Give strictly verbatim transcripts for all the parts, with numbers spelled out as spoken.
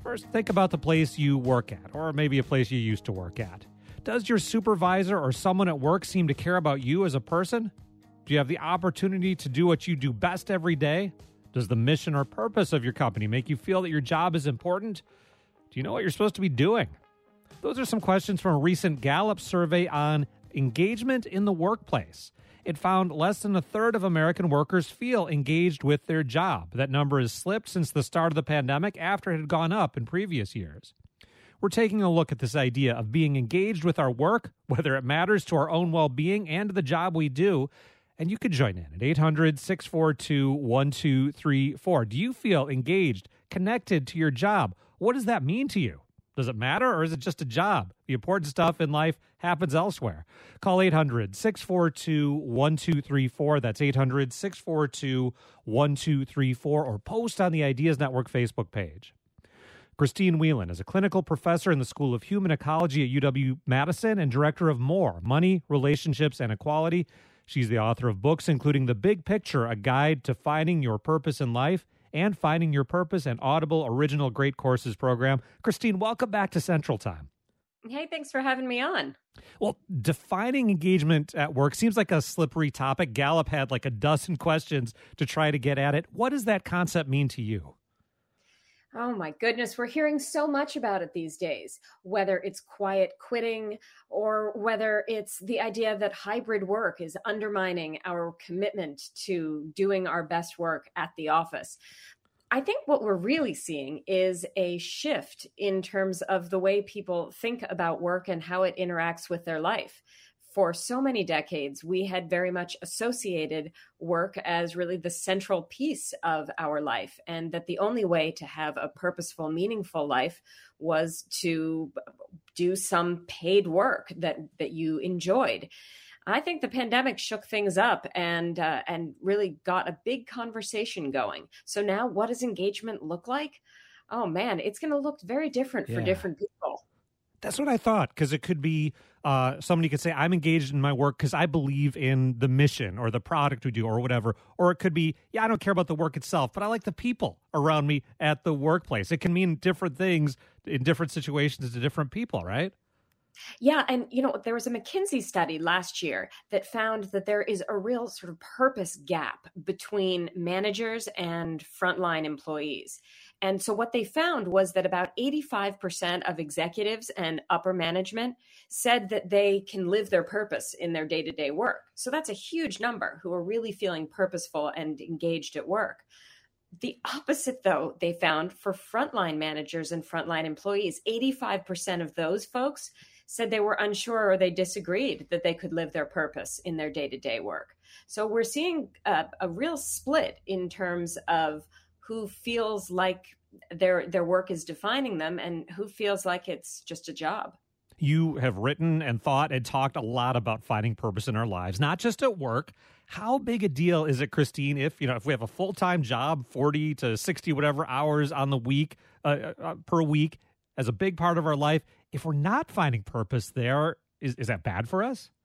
First, think about the place you work at, or maybe a place you used to work at. Does your supervisor or someone at work seem to care about you as a person? Do you have the opportunity to do what you do best every day? Does the mission or purpose of your company make you feel that your job is important? Do you know what you're supposed to be doing? Those are some questions from a recent Gallup survey on engagement in the workplace. It found less than a third of American workers feel engaged with their job. That number has slipped since the start of the pandemic after it had gone up in previous years. We're taking a look at this idea of being engaged with our work, whether it matters to our own well-being and the job we do. And you could join in at eight hundred, six four two, one two three four. Do you feel engaged, connected to your job? What does that mean to you? Does it matter, or is it just a job? The important stuff in life happens elsewhere. Call eight hundred, six four two, one two three four. That's eight hundred, six four two, one two three four, or post on the Ideas Network Facebook page. Christine Whelan is a clinical professor in the School of Human Ecology at U W-Madison and director of MORE, Money, Relationships, and Equality. She's the author of books including The Big Picture, A Guide to Finding Your Purpose in Life, and Finding Your Purpose, an Audible original great courses program. Christine, welcome back to Central Time. Hey, thanks for having me on. Well, defining engagement at work seems like a slippery topic. Gallup had like a dozen questions to try to get at it. What does that concept mean to you? Oh my goodness, we're hearing so much about it these days, whether it's quiet quitting or whether it's the idea that hybrid work is undermining our commitment to doing our best work at the office. I think what we're really seeing is a shift in terms of the way people think about work and how it interacts with their life. For so many decades, we had very much associated work as really the central piece of our life, and that the only way to have a purposeful, meaningful life was to do some paid work that, that you enjoyed. I think the pandemic shook things up and uh, and really got a big conversation going. So now what does engagement look like? Oh, man, it's going to look very different for Yeah. different people. That's what I thought, because it could be uh, somebody could say, I'm engaged in my work because I believe in the mission or the product we do or whatever. Or it could be, yeah, I don't care about the work itself, but I like the people around me at the workplace. It can mean different things in different situations to different people, right? Yeah. And, you know, there was a McKinsey study last year that found that there is a real sort of purpose gap between managers and frontline employees. And so what they found was that about eighty-five percent of executives and upper management said that they can live their purpose in their day-to-day work. So that's a huge number who are really feeling purposeful and engaged at work. The opposite, though, they found for frontline managers and frontline employees, eighty-five percent of those folks said they were unsure or they disagreed that they could live their purpose in their day-to-day work. So we're seeing a, a real split in terms of who feels like their their work is defining them and who feels like it's just a job. You have written and thought and talked a lot about finding purpose in our lives, not just at work. How big a deal is it, Christine, if, you know, if we have a full-time job, forty to sixty, whatever hours on the week, uh, uh, per week, as a big part of our life, if we're not finding purpose there, is, is that bad for us?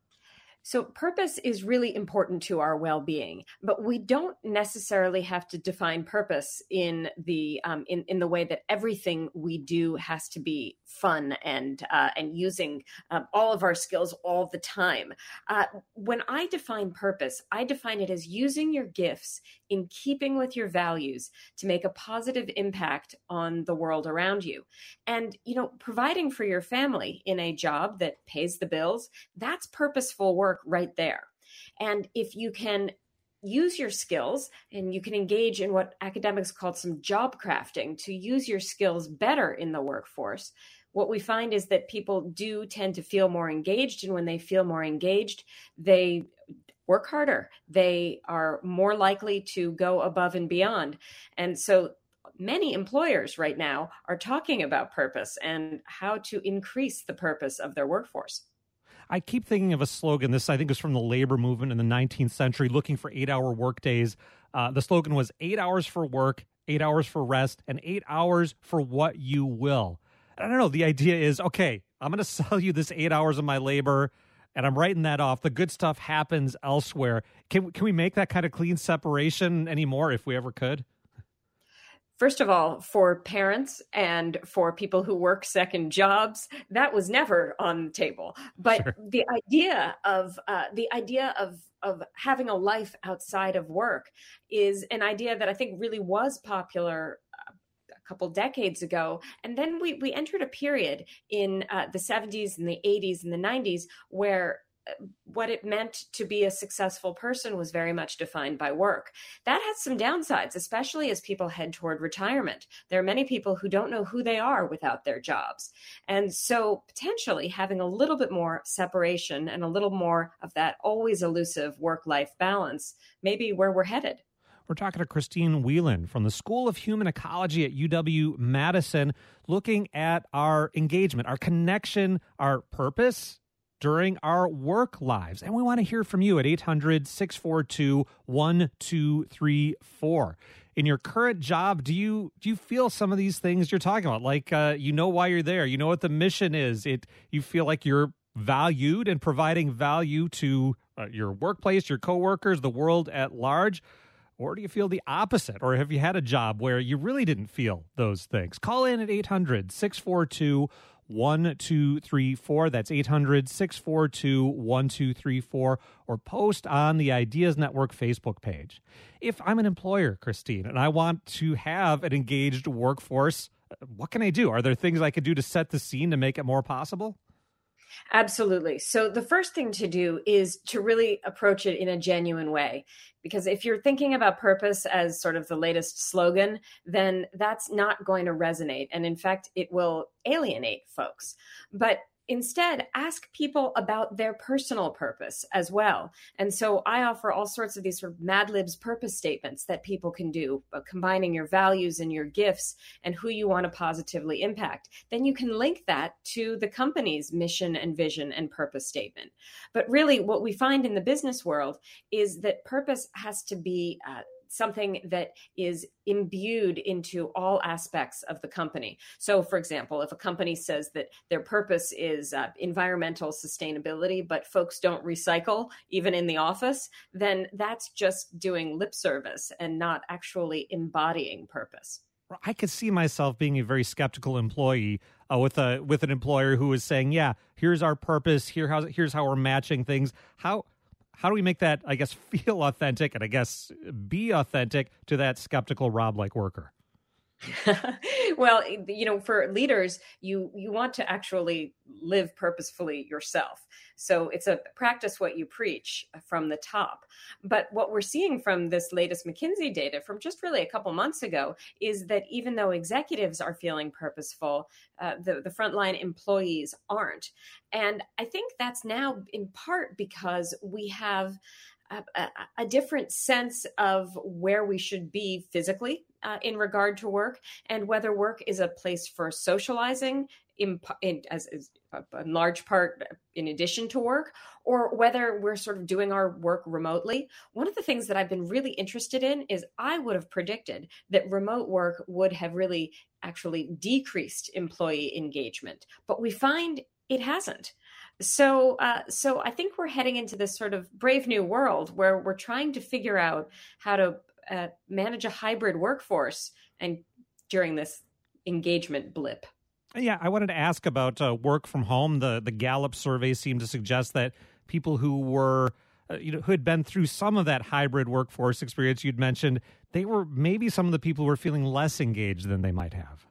So purpose is really important to our well-being, but we don't necessarily have to define purpose in the um, in in the way that everything we do has to be fun and uh, and using um, all of our skills all the time. Uh, when I define purpose, I define it as using your gifts in keeping with your values to make a positive impact on the world around you, and you know, providing for your family in a job that pays the bills. That's purposeful work right there. And if you can use your skills and you can engage in what academics call some job crafting to use your skills better in the workforce, what we find is that people do tend to feel more engaged. And when they feel more engaged, they work harder. They are more likely to go above and beyond. And so many employers right now are talking about purpose and how to increase the purpose of their workforce. I keep thinking of a slogan. This, I think, is from the labor movement in the nineteenth century, looking for eight-hour workdays. Uh, the slogan was eight hours for work, eight hours for rest, and eight hours for what you will. I don't know. The idea is, okay, I'm going to sell you this eight hours of my labor, and I'm writing that off. The good stuff happens elsewhere. Can, can we make that kind of clean separation anymore if we ever could? First of all, for parents and for people who work second jobs, that was never on the table. But sure. the idea of uh, the idea of of having a life outside of work is an idea that I think really was popular a couple decades ago. And then we we entered a period in uh, the seventies and the eighties and the nineties where what it meant to be a successful person was very much defined by work. That has some downsides, especially as people head toward retirement. There are many people who don't know who they are without their jobs. And so potentially having a little bit more separation and a little more of that always elusive work-life balance may be where we're headed. We're talking to Christine Whelan from the School of Human Ecology at U W-Madison, looking at our engagement, our connection, our purpose during our work lives. And we want to hear from you at eight hundred, six four two, one two three four. In your current job, do you do you feel some of these things you're talking about? Like, uh, you know why you're there. You know what the mission is. It You feel like you're valued and providing value to uh, your workplace, your coworkers, the world at large. Or do you feel the opposite? Or have you had a job where you really didn't feel those things? Call in at eight hundred, six four two, one two three four. That's eight hundred, six four two, one two three four. Or post on the Ideas Network Facebook page. If I'm an employer, Christine, and I want to have an engaged workforce, what can I do? Are there things I could do to set the scene to make it more possible? Absolutely. So the first thing to do is to really approach it in a genuine way. Because if you're thinking about purpose as sort of the latest slogan, then that's not going to resonate. And in fact, it will alienate folks. But instead, ask people about their personal purpose as well. And so I offer all sorts of these sort of Mad Libs purpose statements that people can do, uh, combining your values and your gifts and who you want to positively impact. Then you can link that to the company's mission and vision and purpose statement. But really, what we find in the business world is that purpose has to be uh, something that is imbued into all aspects of the company. So, for example, if a company says that their purpose is uh, environmental sustainability, but folks don't recycle, even in the office, then that's just doing lip service and not actually embodying purpose. I could see myself being a very skeptical employee uh, with a with an employer who is saying, yeah, here's our purpose, here how, here's how we're matching things. How How do we make that, I guess, feel authentic and I guess be authentic to that skeptical Rob-like worker? Well, you know, for leaders, you you want to actually live purposefully yourself. So it's a practice what you preach from the top. But what we're seeing from this latest McKinsey data from just really a couple months ago is that even though executives are feeling purposeful, uh, the, the frontline employees aren't. And I think that's now in part because we have A, a different sense of where we should be physically uh, in regard to work, and whether work is a place for socializing in, in, as, as a large part in addition to work, or whether we're sort of doing our work remotely. One of the things that I've been really interested in is I would have predicted that remote work would have really actually decreased employee engagement, but we find it hasn't. So, uh, so I think we're heading into this sort of brave new world where we're trying to figure out how to uh, manage a hybrid workforce and during this engagement blip. Yeah, I wanted to ask about uh, work from home. The the Gallup survey seemed to suggest that people who were, uh, you know, who had been through some of that hybrid workforce experience you'd mentioned, they were maybe some of the people who were feeling less engaged than they might have.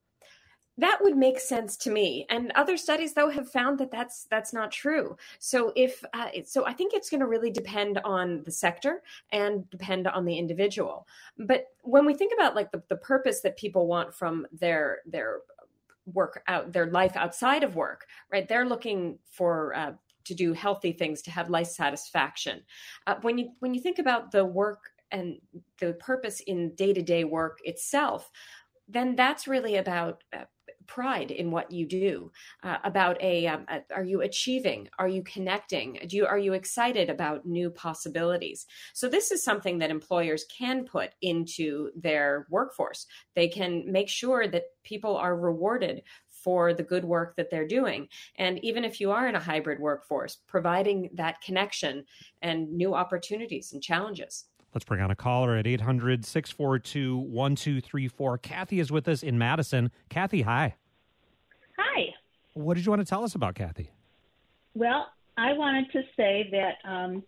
That would make sense to me. And other studies, though, have found that that's that's not true. So if uh, so, I think it's going to really depend on the sector and depend on the individual. But when we think about like the, the purpose that people want from their their work out, their life outside of work, right? They're looking for uh, to do healthy things, to have life satisfaction. Uh, when you when you think about the work and the purpose in day-to-day work itself, then that's really about uh, pride in what you do, uh, about a, um, a, are you achieving? Are you connecting? Do you, are you excited about new possibilities? So this is something that employers can put into their workforce. They can make sure that people are rewarded for the good work that they're doing. And even if you are in a hybrid workforce, providing that connection and new opportunities and challenges. Let's bring on a caller at eight hundred, six four two, one two three four. Kathy is with us in Madison. Kathy, hi. Hi. What did you want to tell us about, Kathy? Well, I wanted to say that um,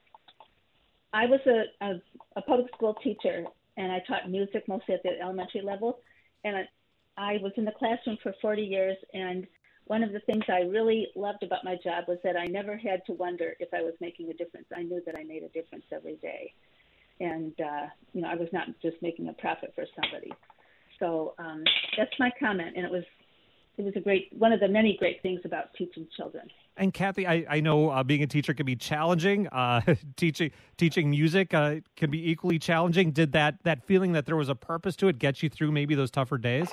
I was a, a, a public school teacher, and I taught music mostly at the elementary level. And I, I was in the classroom for forty years, and one of the things I really loved about my job was that I never had to wonder if I was making a difference. I knew that I made a difference every day. And, uh, you know, I was not just making a profit for somebody. So um, that's my comment, and it was it was a great one of the many great things about teaching children. And Kathy, I, I know uh, being a teacher can be challenging. Uh, teaching teaching music uh, can be equally challenging. Did that, that feeling that there was a purpose to it get you through maybe those tougher days?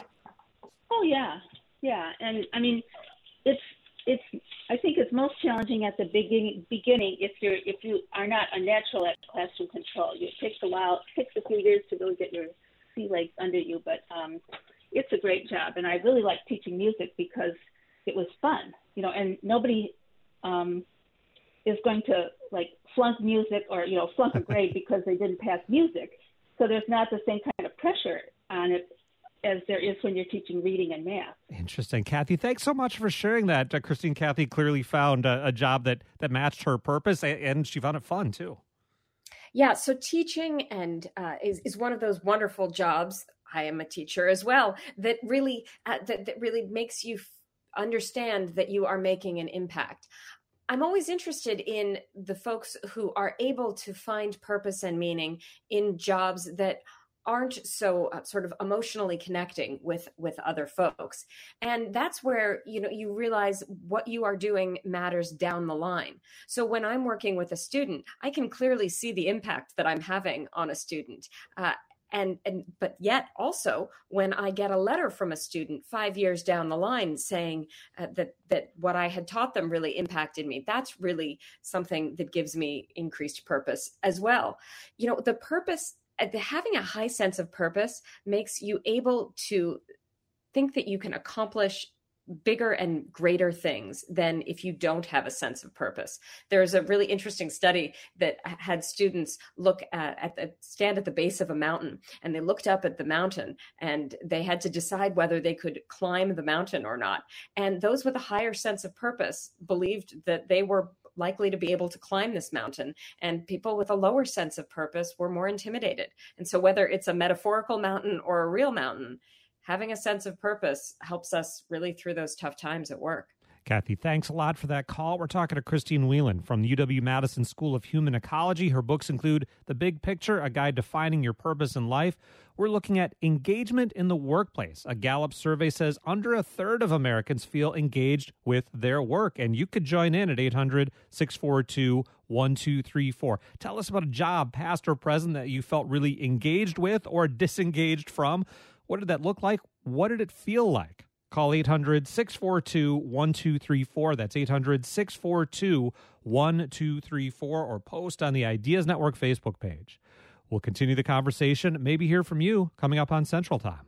Oh, yeah. Yeah. And, I mean, it's it's. I think it's most challenging at the beginning, beginning if, you're, if you are not a natural at classroom control. It takes a while, it takes a few years to really get your sea legs under you, but um, it's a great job. And I really like teaching music because it was fun, you know, and nobody um, is going to like flunk music or, you know, flunk a grade because they didn't pass music. So there's not the same kind of pressure on it as there is when you're teaching reading and math. Interesting. Kathy, thanks so much for sharing that. Uh, Christine Kathy clearly found a, a job that, that matched her purpose, and, and she found it fun, too. Yeah, so teaching and uh, is, is one of those wonderful jobs. I am a teacher as well, that really, uh, that, that really makes you f- understand that you are making an impact. I'm always interested in the folks who are able to find purpose and meaning in jobs that aren't so uh, sort of emotionally connecting with with other folks. And that's where, you know, you realize what you are doing matters down the line. So when I'm working with a student, I can clearly see the impact that I'm having on a student. Uh, and and but yet also when I get a letter from a student five years down the line saying uh, that that what I had taught them really impacted me, that's really something that gives me increased purpose as well. You know, the purpose having a high sense of purpose makes you able to think that you can accomplish bigger and greater things than if you don't have a sense of purpose. There's a really interesting study that had students look at, at the stand at the base of a mountain, and they looked up at the mountain and they had to decide whether they could climb the mountain or not. And those with a higher sense of purpose believed that they were likely to be able to climb this mountain, and people with a lower sense of purpose were more intimidated. And so whether it's a metaphorical mountain or a real mountain, having a sense of purpose helps us really through those tough times at work. Kathy, thanks a lot for that call. We're talking to Christine Whelan from the U W-Madison School of Human Ecology. Her books include The Big Picture, A Guide to Finding Your Purpose in Life. We're looking at engagement in the workplace. A Gallup survey says under a third of Americans feel engaged with their work. And you could join in at eight hundred, six four two, one two three four. Tell us about a job, past or present, that you felt really engaged with or disengaged from. What did that look like? What did it feel like? Call eight hundred, six four two, one two three four. That's eight hundred, six four two, one two three four, or post on the Ideas Network Facebook page. We'll continue the conversation, maybe hear from you, coming up on Central Time.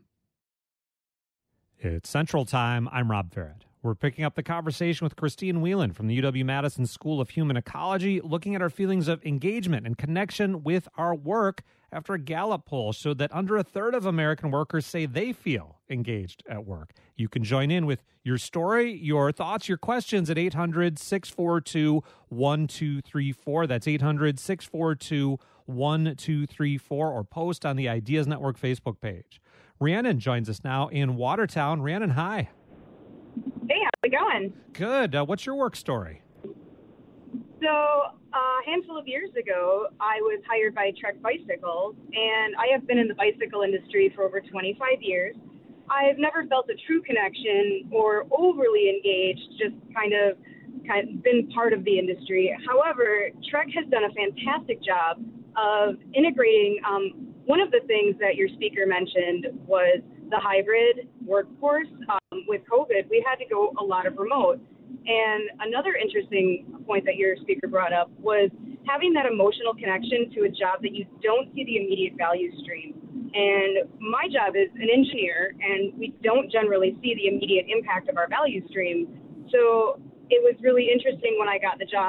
It's Central Time. I'm Rob Farrett. We're picking up the conversation with Christine Whelan from the U W-Madison School of Human Ecology, looking at our feelings of engagement and connection with our work after a Gallup poll showed that under a third of American workers say they feel engaged at work. You can join in with your story, your thoughts, your questions at eight hundred, six four two, one two three four. That's eight hundred, six four two, one two three four, or post on the Ideas Network Facebook page. Rhiannon joins us now in Watertown. Rhiannon, hi. Hey, how's it going? Good. Uh, what's your work story? So uh, a handful of years ago, I was hired by Trek Bicycles, and I have been in the bicycle industry for over twenty-five years. I've never felt a true connection or overly engaged, just kind of, kind of been part of the industry. However, Trek has done a fantastic job of integrating. Um, one of the things that your speaker mentioned was the hybrid workforce. Um, with COVID, we had to go a lot of remote. And another interesting point that your speaker brought up was having that emotional connection to a job that you don't see the immediate value stream. And my job is an engineer, and we don't generally see the immediate impact of our value stream. So it was really interesting when I got the job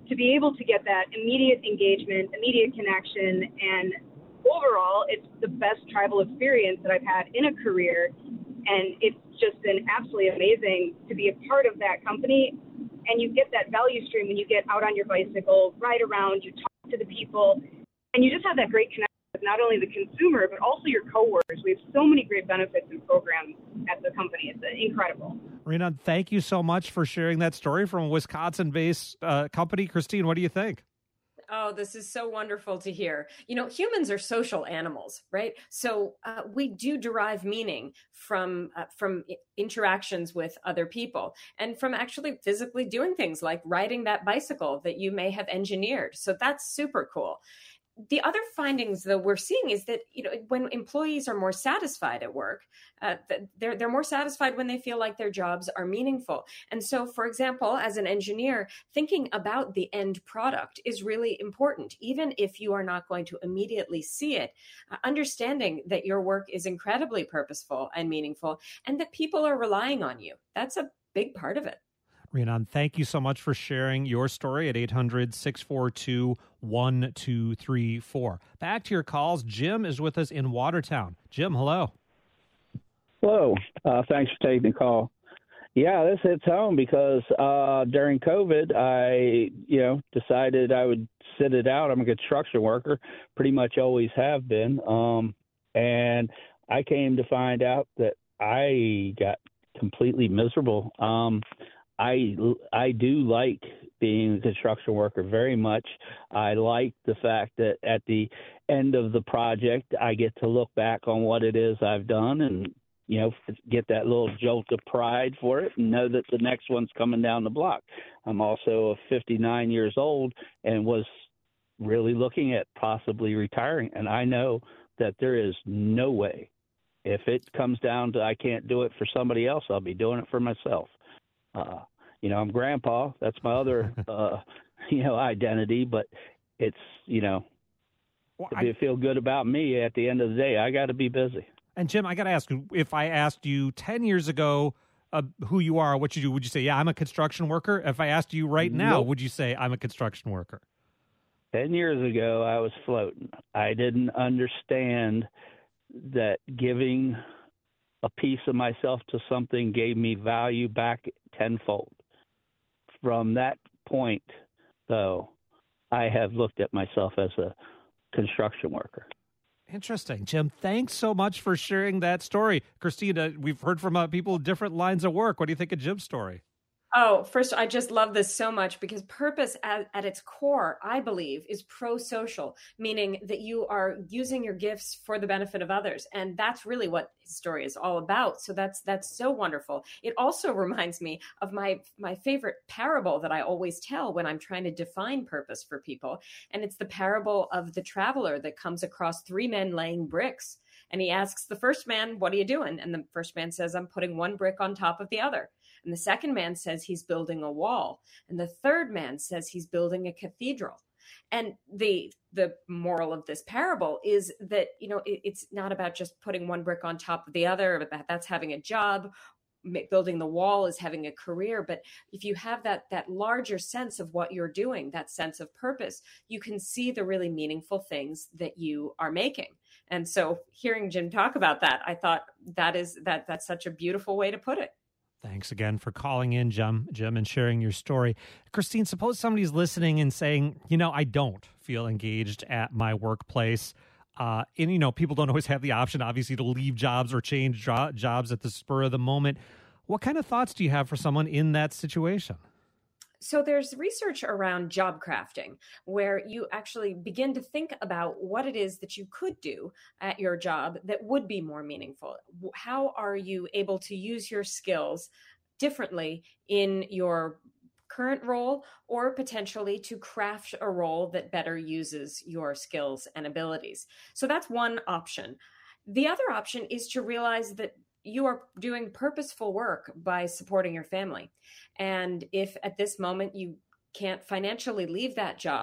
to be able to get that immediate engagement, immediate connection, and overall, it's the best travel experience that I've had in a career. And it's just been absolutely amazing to be a part of that company. And you get that value stream when you get out on your bicycle, ride around, you talk to the people, and you just have that great connection with not only the consumer, but also your coworkers. We have so many great benefits and programs at the company. It's incredible. Rena, thank you so much for sharing that story from a Wisconsin-based uh, company. Christine, what do you think? Oh, this is so wonderful to hear. You know, humans are social animals, right? So uh, we do derive meaning from uh, from interactions with other people and from actually physically doing things like riding that bicycle that you may have engineered. So that's super cool. The other findings, though, we're seeing is that, you know, when employees are more satisfied at work, uh, they're they're more satisfied when they feel like their jobs are meaningful. And so, for example, as an engineer, thinking about the end product is really important. Even if you are not going to immediately see it, uh, understanding that your work is incredibly purposeful and meaningful and that people are relying on you. That's a big part of it. Rhiannon, thank you so much for sharing your story at eight hundred, six four two, one two three four. Back to your calls. Jim is with us in Watertown. Jim, hello. Hello. Uh, thanks for taking the call. Yeah, this hits home because uh, during COVID, I, you know, decided I would sit it out. I'm a construction worker, pretty much always have been. Um, and I came to find out that I got completely miserable. Um, I, I do like being a construction worker very much. I like the fact that at the end of the project, I get to look back on what it is I've done and, you know, get that little jolt of pride for it and know that the next one's coming down the block. I'm also fifty-nine years old and was really looking at possibly retiring. And I know that there is no way, if it comes down to I can't do it for somebody else, I'll be doing it for myself. Uh, you know, I'm grandpa. That's my other, uh, you know, identity. But it's, you know, well, to I, feel good about me at the end of the day, I got to be busy. And Jim, I got to ask you, if I asked you ten years ago uh, who you are, what you do, would you say, yeah, I'm a construction worker? If I asked you right now, nope. Would you say I'm a construction worker? ten years ago, I was floating. I didn't understand that giving a piece of myself to something gave me value back tenfold. From that point, though, I have looked at myself as a construction worker. Interesting. Jim, thanks so much for sharing that story. Christina, we've heard from uh, people in different lines of work. What do you think of Jim's story? Oh, first, I just love this so much because purpose at, at its core, I believe, is pro-social, meaning that you are using your gifts for the benefit of others. And that's really what his story is all about. So that's that's so wonderful. It also reminds me of my, my favorite parable that I always tell when I'm trying to define purpose for people. And it's the parable of the traveler that comes across three men laying bricks. And he asks the first man, what are you doing? And the first man says, I'm putting one brick on top of the other. And the second man says he's building a wall. And the third man says he's building a cathedral. And the the moral of this parable is that, you know, it, it's not about just putting one brick on top of the other, but that, that's having a job. Building the wall is having a career. But if you have that that larger sense of what you're doing, that sense of purpose, you can see the really meaningful things that you are making. And so hearing Jim talk about that, I thought that is that that's such a beautiful way to put it. Thanks again for calling in, Jim, Jim, and sharing your story. Christine, suppose somebody's listening and saying, you know, I don't feel engaged at my workplace. Uh, and, you know, people don't always have the option, obviously, to leave jobs or change jo- jobs at the spur of the moment. What kind of thoughts do you have for someone in that situation? So there's research around job crafting where you actually begin to think about what it is that you could do at your job that would be more meaningful. How are you able to use your skills differently in your current role or potentially to craft a role that better uses your skills and abilities? So that's one option. The other option is to realize that you are doing purposeful work by supporting your family. And if at this moment you can't financially leave that job,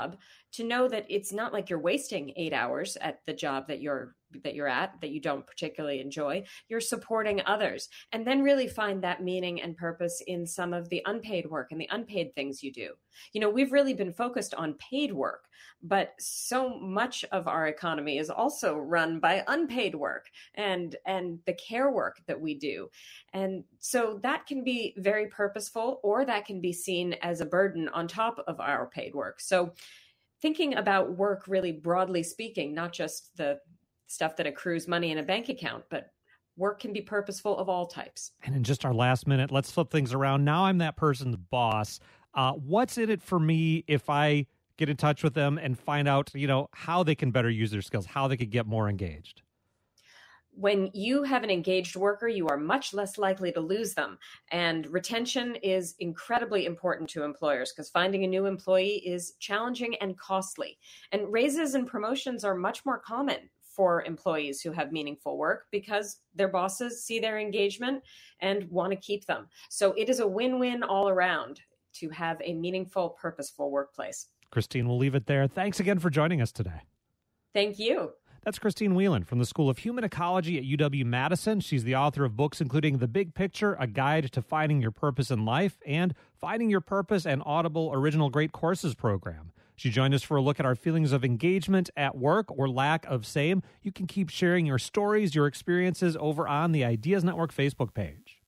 to know that it's not like you're wasting eight hours at the job that you're that you're at, that you don't particularly enjoy. You're supporting others, and then really find that meaning and purpose in some of the unpaid work and the unpaid things you do. You know, we've really been focused on paid work, but so much of our economy is also run by unpaid work and, and the care work that we do. And so that can be very purposeful, or that can be seen as a burden on top of our paid work. So thinking about work really broadly speaking, not just the stuff that accrues money in a bank account, but work can be purposeful of all types. And in just our last minute, let's flip things around. Now I'm that person's boss. Uh, what's in it for me if I get in touch with them and find out, you know, how they can better use their skills, how they could get more engaged? When you have an engaged worker, you are much less likely to lose them. And retention is incredibly important to employers because finding a new employee is challenging and costly. And raises and promotions are much more common for employees who have meaningful work because their bosses see their engagement and want to keep them. So it is a win-win all around to have a meaningful, purposeful workplace. Christine, we'll leave it there. Thanks again for joining us today. Thank you. That's Christine Whelan from the School of Human Ecology at U W Madison. She's the author of books including The Big Picture, A Guide to Finding Your Purpose in Life, and Finding Your Purpose, an Audible Original Great Courses program. She joined us for a look at our feelings of engagement at work or lack of same. You can keep sharing your stories, your experiences over on the Ideas Network Facebook page.